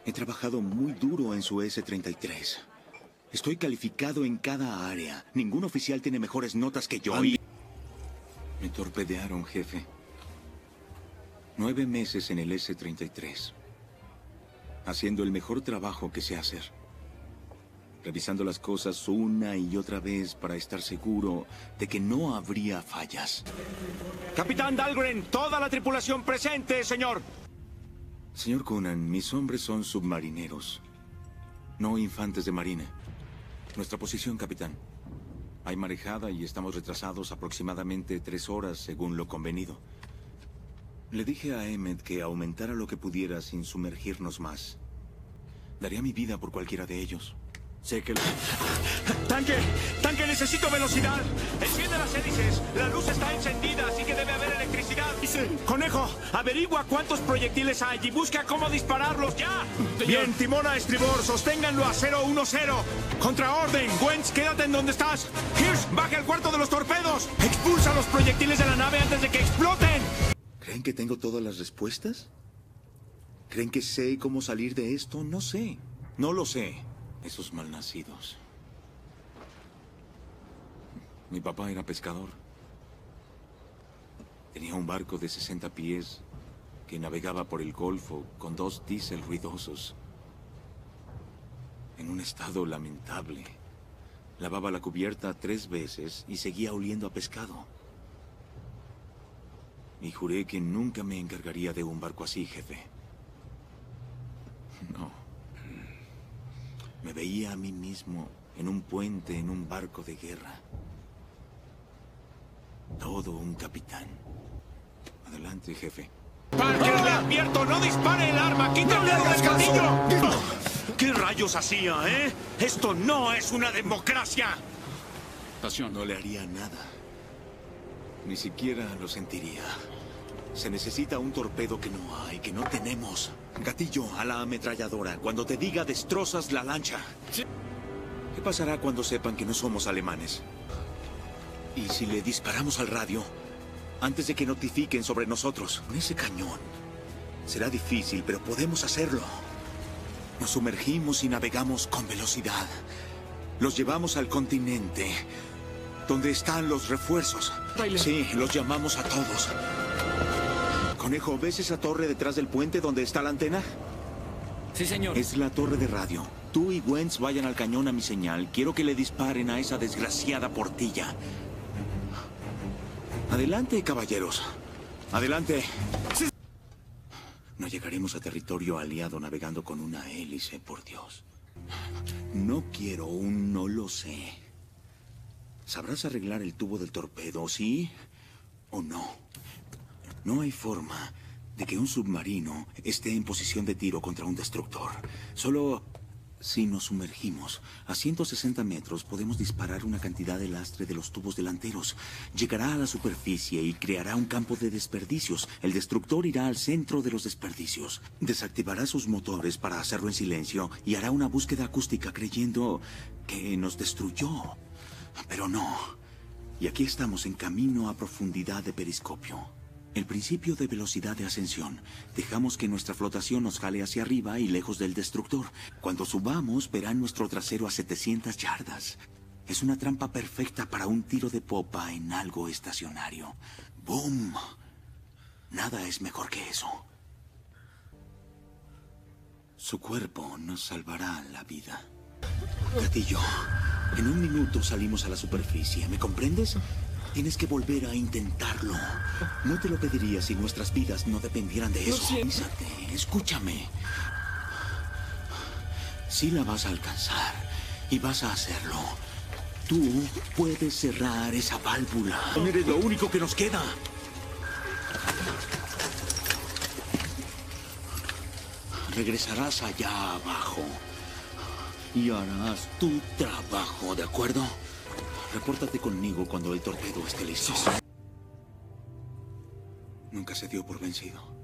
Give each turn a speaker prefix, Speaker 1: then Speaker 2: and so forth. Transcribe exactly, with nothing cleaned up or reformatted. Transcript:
Speaker 1: He trabajado muy duro en su ese treinta y tres. Estoy calificado en cada área. Ningún oficial tiene mejores notas que yo y... Me torpedearon, jefe. Nueve meses en el ese treinta y tres. Haciendo el mejor trabajo que sé hacer. Revisando las cosas una y otra vez para estar seguro de que no habría fallas.
Speaker 2: Capitán Dahlgren, toda la tripulación presente, señor.
Speaker 1: Señor Conan, mis hombres son submarineros, no infantes de marina. Nuestra posición, capitán. Hay marejada y estamos retrasados aproximadamente tres horas según lo convenido. Le dije a Emmett que aumentara lo que pudiera sin sumergirnos más. Daría mi vida por cualquiera de ellos.
Speaker 2: Sé que... ¡Tanque! ¡Tanque, necesito velocidad! Enciende las hélices. La luz está encendida, así que debe haber electricidad. Conejo, averigua cuántos proyectiles hay y busca cómo dispararlos ya. Bien, timón a estribor, sosténganlo a cero uno cero. Contraorden, Wentz, quédate en donde estás. Hirsch, baja al cuarto de los torpedos. Expulsa los proyectiles de la nave antes de que exploten.
Speaker 1: ¿Creen que tengo todas las respuestas? ¿Creen que sé cómo salir de esto? No sé. No lo sé. Esos malnacidos. Mi papá era pescador. Tenía un barco de sesenta pies que navegaba por el Golfo con dos diésel ruidosos. En un estado lamentable. Lavaba la cubierta tres veces y seguía oliendo a pescado. Y juré que nunca me encargaría de un barco así, jefe. No. Me veía a mí mismo en un puente, en un barco de guerra. Todo un capitán. Adelante, jefe.
Speaker 2: Parker, le advierto, no dispare el arma. ¡Quita el dedo del gatillo! ¿Qué rayos hacía, eh? Esto no es una democracia.
Speaker 1: No le haría nada. Ni siquiera lo sentiría. Se necesita un torpedo que no hay, que no tenemos. Gatillo a la ametralladora. Cuando te diga, destrozas la lancha. ¿Qué pasará cuando sepan que no somos alemanes? ¿Y si le disparamos al radio antes de que notifiquen sobre nosotros? Con ese cañón. Será difícil, pero podemos hacerlo. Nos sumergimos y navegamos con velocidad. Los llevamos al continente, donde están los refuerzos.
Speaker 3: Baile.
Speaker 1: Sí, los llamamos a todos. Conejo, ¿ves esa torre detrás del puente donde está la antena?
Speaker 3: Sí, señor.
Speaker 1: Es la torre de radio. Tú y Wentz vayan al cañón a mi señal. Quiero que le disparen a esa desgraciada portilla. Adelante, caballeros. Adelante.
Speaker 3: Sí.
Speaker 1: No llegaremos a territorio aliado navegando con una hélice, por Dios. No quiero un no lo sé. ¿Sabrás arreglar el tubo del torpedo, sí o no? No hay forma de que un submarino esté en posición de tiro contra un destructor. Solo si nos sumergimos a ciento sesenta metros podemos disparar una cantidad de lastre de los tubos delanteros. Llegará a la superficie y creará un campo de desperdicios. El destructor irá al centro de los desperdicios. Desactivará sus motores para hacerlo en silencio y hará una búsqueda acústica creyendo que nos destruyó. Pero no. Y aquí estamos en camino a profundidad de periscopio. El principio de velocidad de ascensión. Dejamos que nuestra flotación nos jale hacia arriba y lejos del destructor. Cuando subamos, verán nuestro trasero a setecientas yardas. Es una trampa perfecta para un tiro de popa en algo estacionario. ¡Boom! Nada es mejor que eso. Su cuerpo nos salvará la vida. Gatillo, en un minuto salimos a la superficie. ¿Me comprendes? Tienes que volver a intentarlo. No te lo pediría si nuestras vidas no dependieran de eso. Piénsate, escúchame. Sí la vas a alcanzar y vas a hacerlo. Tú puedes cerrar esa válvula. Eres lo único que nos queda. Regresarás allá abajo y harás tu trabajo, ¿de acuerdo? Repórtate conmigo cuando el torpedo esté listo. Nunca se dio por vencido.